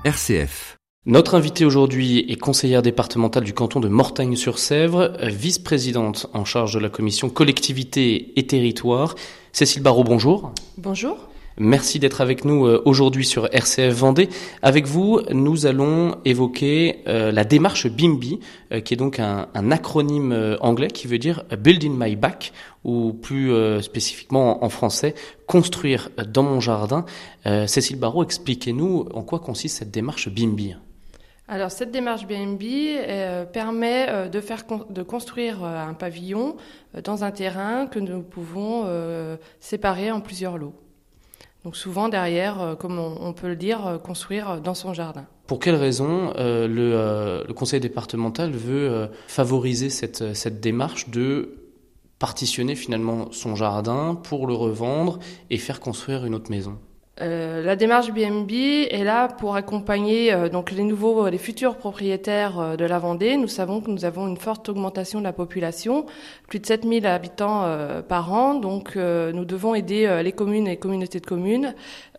RCF. Notre invitée aujourd'hui est conseillère départementale du canton de Mortagne-sur-Sèvre, vice-présidente en charge de la commission collectivité et territoire. Cécile Barraud, bonjour. Bonjour. Merci d'être avec nous aujourd'hui sur RCF Vendée. Avec vous, nous allons évoquer la démarche BIMBY, qui est donc un acronyme anglais qui veut dire Build in my back, ou plus spécifiquement en français, construire dans mon jardin. Cécile Barraud, expliquez-nous en quoi consiste cette démarche BIMBY. Alors cette démarche BIMBY permet de construire un pavillon dans un terrain que nous pouvons séparer en plusieurs lots. Donc souvent derrière, comme on peut le dire, construire dans son jardin. Pour quelles raisons le conseil départemental veut favoriser cette démarche de partitionner finalement son jardin pour le revendre et faire construire une autre maison ? La démarche BIMBY est là pour accompagner donc les futurs propriétaires de la Vendée. Nous savons que nous avons une forte augmentation de la population, plus de 7000 habitants par an. Donc nous devons aider les communes et communautés de communes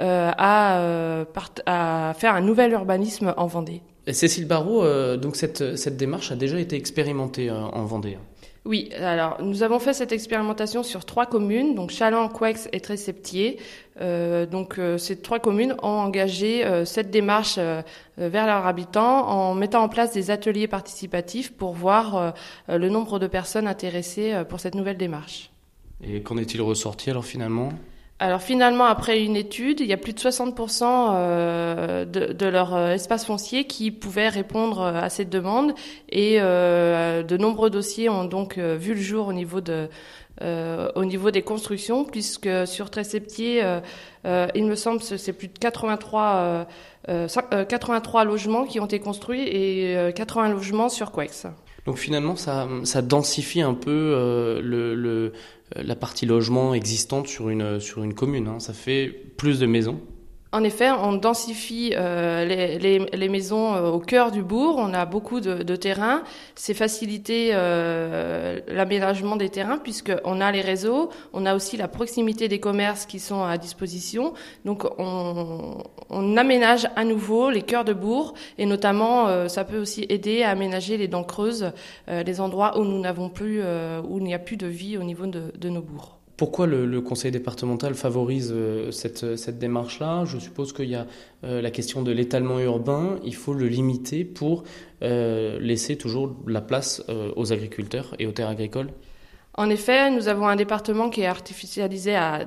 à faire un nouvel urbanisme en Vendée. Cécile Barraud, donc cette démarche a déjà été expérimentée en Vendée. Oui, alors nous avons fait cette expérimentation sur 3 communes, donc Chaland, Couex et Tresseptier. Ces 3 communes ont engagé cette démarche vers leurs habitants en mettant en place des ateliers participatifs pour voir le nombre de personnes intéressées pour cette nouvelle démarche. Et qu'en est-il ressorti alors finalement ? Alors finalement, après une étude, il y a plus de 60% de leur espace foncier qui pouvaient répondre à cette demande et de nombreux dossiers ont donc vu le jour au niveau des constructions, puisque sur Tresseptier, il me semble que c'est plus de 83 logements qui ont été construits et 80 logements sur Couex. Donc finalement, ça densifie un peu la partie logement existante sur une commune. Ça fait plus de maisons. En effet, on densifie les maisons au cœur du bourg. On a beaucoup de terrains. C'est faciliter l'aménagement des terrains puisqu'on a les réseaux. On a aussi la proximité des commerces qui sont à disposition. Donc, on aménage à nouveau les cœurs de bourg et notamment, ça peut aussi aider à aménager les dents creuses, les endroits où nous n'avons plus, où il n'y a plus de vie au niveau de nos bourgs. Pourquoi le conseil départemental favorise cette démarche-là ? Je suppose qu'il y a la question de l'étalement urbain. Il faut le limiter pour laisser toujours la place aux agriculteurs et aux terres agricoles. En effet, nous avons un département qui est artificialisé à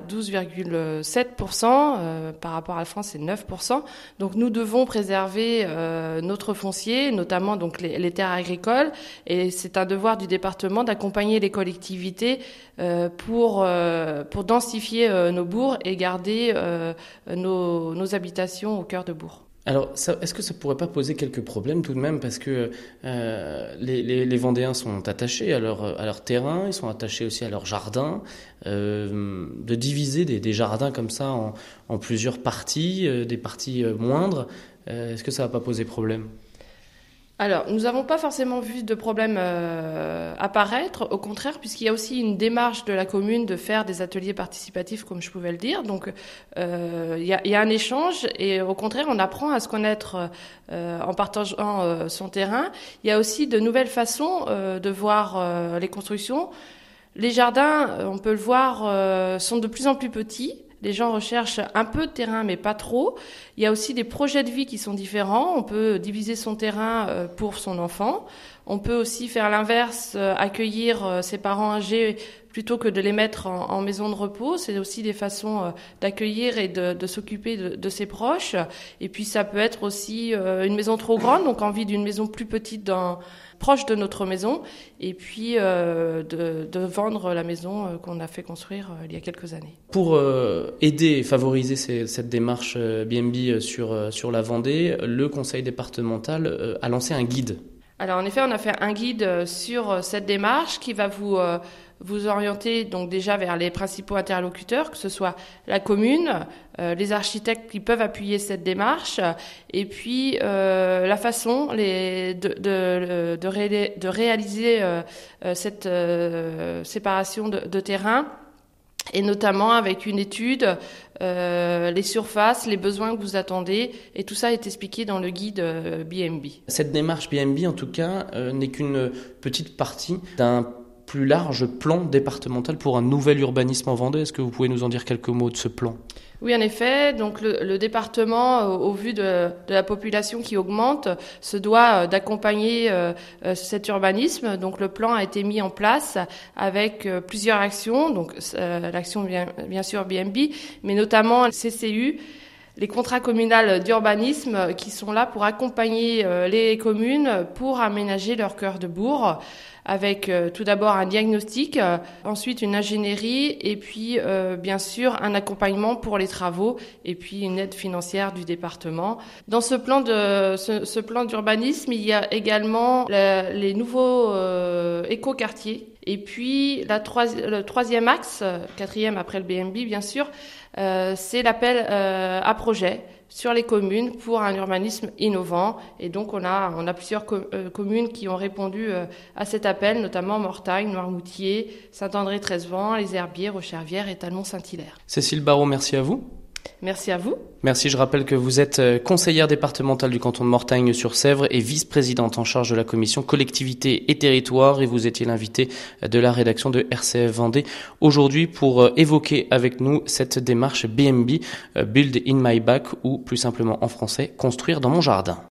12,7%. Par rapport à la France, c'est 9%. Donc, nous devons préserver notre foncier, notamment donc les terres agricoles. Et c'est un devoir du département d'accompagner les collectivités pour densifier nos bourgs et garder nos habitations au cœur de bourg. Alors, est-ce que ça pourrait pas poser quelques problèmes tout de même, parce que les Vendéens sont attachés à leur terrain, ils sont attachés aussi à leur jardin, de diviser des jardins comme ça en plusieurs parties, des parties moindres, est-ce que ça va pas poser problème ? Alors, nous n'avons pas forcément vu de problème apparaître, au contraire, puisqu'il y a aussi une démarche de la commune de faire des ateliers participatifs, comme je pouvais le dire. Donc, il y a un échange et au contraire, on apprend à se connaître en partageant son terrain. Il y a aussi de nouvelles façons de voir les constructions. Les jardins, on peut le voir, sont de plus en plus petits. Les gens recherchent un peu de terrain, mais pas trop. Il y a aussi des projets de vie qui sont différents. On peut diviser son terrain pour son enfant. On peut aussi faire l'inverse, accueillir ses parents âgés plutôt que de les mettre en maison de repos. C'est aussi des façons d'accueillir et de s'occuper de ses proches. Et puis ça peut être aussi une maison trop grande, donc envie d'une maison plus petite proche de notre maison, et puis de vendre la maison qu'on a fait construire il y a quelques années. Pour aider et favoriser cette démarche BIMBY sur la Vendée, le conseil départemental a lancé un guide. Alors en effet, on a fait un guide sur cette démarche qui va vous orienter donc déjà vers les principaux interlocuteurs, que ce soit la commune, les architectes qui peuvent appuyer cette démarche, et puis la façon de réaliser cette séparation de terrain et notamment avec une étude, les surfaces, les besoins que vous attendez, et tout ça est expliqué dans le guide BNB. Cette démarche BNB, en tout cas, n'est qu'une petite partie d'un plus large plan départemental pour un nouvel urbanisme en Vendée. Est-ce que vous pouvez nous en dire quelques mots de ce plan ? Oui, en effet. Donc, le département, au vu de la population qui augmente, se doit d'accompagner cet urbanisme. Donc, le plan a été mis en place avec plusieurs actions. Donc, l'action bien sûr BNB, mais notamment le CCU, les contrats communaux d'urbanisme qui sont là pour accompagner les communes pour aménager leur cœur de bourg, avec tout d'abord un diagnostic, ensuite une ingénierie et puis bien sûr un accompagnement pour les travaux et puis une aide financière du département. Dans ce plan d'urbanisme, il y a également les nouveaux écoquartiers. Et puis le troisième axe, quatrième après le BNB bien sûr, c'est l'appel à projet sur les communes pour un urbanisme innovant. Et donc on a plusieurs communes qui ont répondu à cet appel, notamment Mortagne, Noirmoutier, Saint-André-Trezevant, Les Herbiers, Rochervière et Talmont-Saint-Hilaire. Cécile Barraud, merci à vous. Merci à vous. Merci, je rappelle que vous êtes conseillère départementale du canton de Mortagne-sur-Sèvre et vice-présidente en charge de la commission collectivité et territoire, et vous étiez l'invitée de la rédaction de RCF Vendée aujourd'hui pour évoquer avec nous cette démarche BNB, Build in my back, ou plus simplement en français, construire dans mon jardin.